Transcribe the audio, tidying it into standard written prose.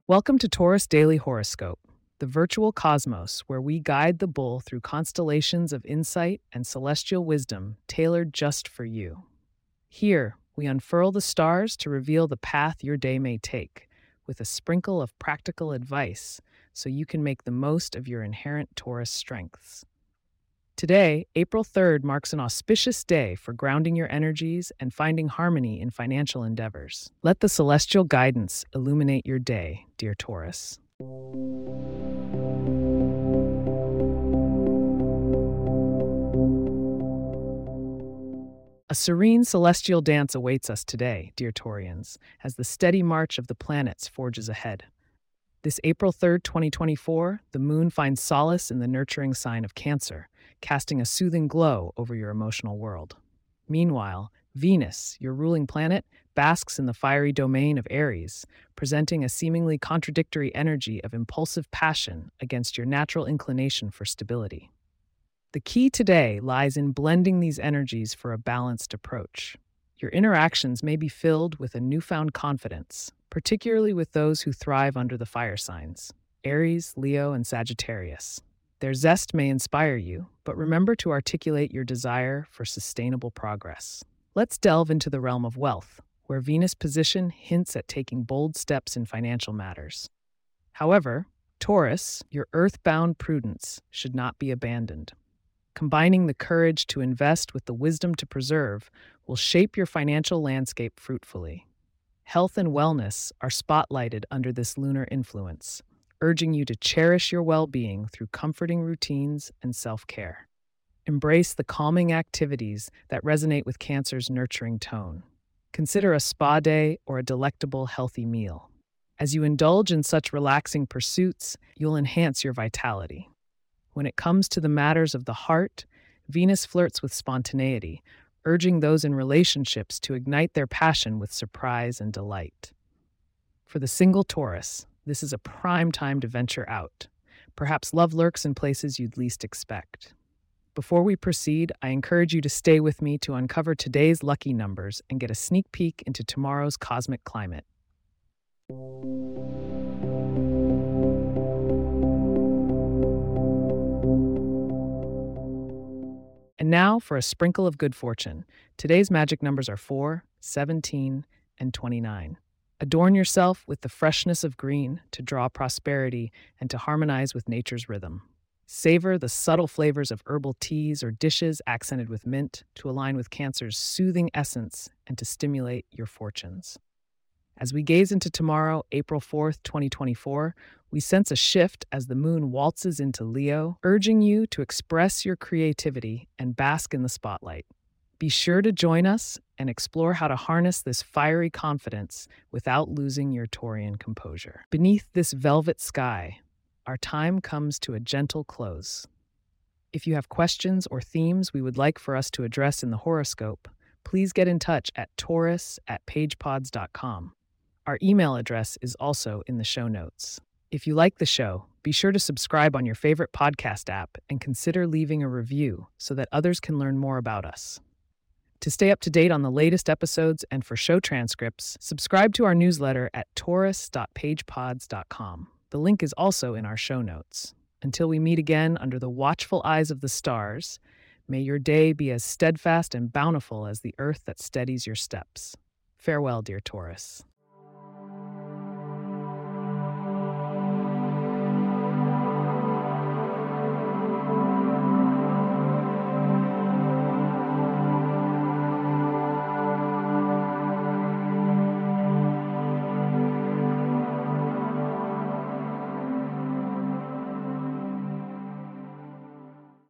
Welcome to Taurus Daily Horoscope, the virtual cosmos where we guide the bull through constellations of insight and celestial wisdom tailored just for you. Here, we unfurl the stars to reveal the path your day may take, with a sprinkle of practical advice so you can make the most of your inherent Taurus strengths. Today, April 3rd, marks an auspicious day for grounding your energies and finding harmony in financial endeavors. Let the celestial guidance illuminate your day, dear Taurus. A serene celestial dance awaits us today, dear Taurians, as the steady march of the planets forges ahead. This April 3rd, 2024, the moon finds solace in the nurturing sign of Cancer, casting a soothing glow over your emotional world. Meanwhile, Venus, your ruling planet, basks in the fiery domain of Aries, presenting a seemingly contradictory energy of impulsive passion against your natural inclination for stability. The key today lies in blending these energies for a balanced approach. Your interactions may be filled with a newfound confidence, particularly with those who thrive under the fire signs, Aries, Leo, and Sagittarius. Their zest may inspire you, but remember to articulate your desire for sustainable progress. Let's delve into the realm of wealth, where Venus' position hints at taking bold steps in financial matters. However, Taurus, your earth-bound prudence should not be abandoned. Combining the courage to invest with the wisdom to preserve will shape your financial landscape fruitfully. Health and wellness are spotlighted under this lunar influence, urging you to cherish your well-being through comforting routines and self-care. Embrace the calming activities that resonate with Cancer's nurturing tone. Consider a spa day or a delectable, healthy meal. As you indulge in such relaxing pursuits, you'll enhance your vitality. When it comes to the matters of the heart, Venus flirts with spontaneity, urging those in relationships to ignite their passion with surprise and delight. For the single Taurus, this is a prime time to venture out. Perhaps love lurks in places you'd least expect. Before we proceed, I encourage you to stay with me to uncover today's lucky numbers and get a sneak peek into tomorrow's cosmic climate. And now for a sprinkle of good fortune. Today's magic numbers are 4, 17, and 29. Adorn yourself with the freshness of green to draw prosperity and to harmonize with nature's rhythm. Savor the subtle flavors of herbal teas or dishes accented with mint to align with Cancer's soothing essence and to stimulate your fortunes. As we gaze into tomorrow, April 4th, 2024, we sense a shift as the moon waltzes into Leo, urging you to express your creativity and bask in the spotlight. Be sure to join us and explore how to harness this fiery confidence without losing your Taurian composure. Beneath this velvet sky, our time comes to a gentle close. If you have questions or themes we would like for us to address in the horoscope, please get in touch at taurus@pagepods.com. Our email address is also in the show notes. If you like the show, be sure to subscribe on your favorite podcast app and consider leaving a review so that others can learn more about us. To stay up to date on the latest episodes and for show transcripts, subscribe to our newsletter at taurus.pagepods.com. The link is also in our show notes. Until we meet again under the watchful eyes of the stars, may your day be as steadfast and bountiful as the earth that steadies your steps. Farewell, dear Taurus.